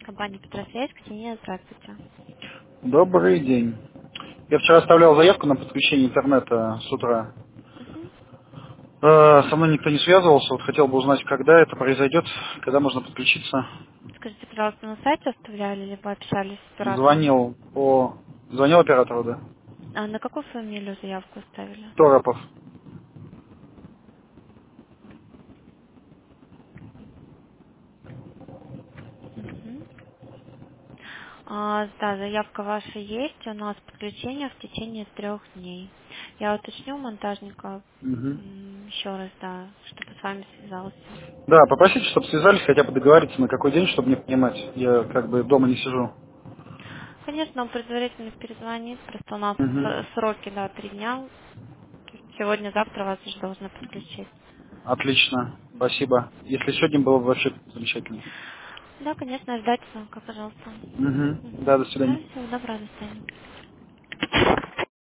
Компания Петросвязь, Ксения, здравствуйте. Добрый день. Я вчера оставлял заявку на подключение интернета с утра. Мгм. Со мной никто не связывался. Вот хотел бы узнать, когда это произойдет, когда можно подключиться. Скажите, пожалуйста, на сайте оставляли, либо общались с оператором? Звонил оператору, да. А на какую фамилию заявку оставили? Торопов. Мгм. Да, заявка ваша есть, у нас подключение в течение 3 дней. Я уточню у монтажника Мгм. еще раз, да, чтобы с вами связался. Да, попросите, чтобы связались, хотя бы договориться, на какой день, чтобы не понимать. Я как бы дома не сижу. Конечно, он предварительно перезвонит, просто у нас Мгм. сроки, да, 3 дня. То есть сегодня-завтра вас уже должны подключить. Отлично. Мгм. Спасибо. Если сегодня было бы вообще замечательно. Да, конечно, ждать звонка, пожалуйста. Угу. Мгм. Да, до Да, свидания. всего доброго, до свидания.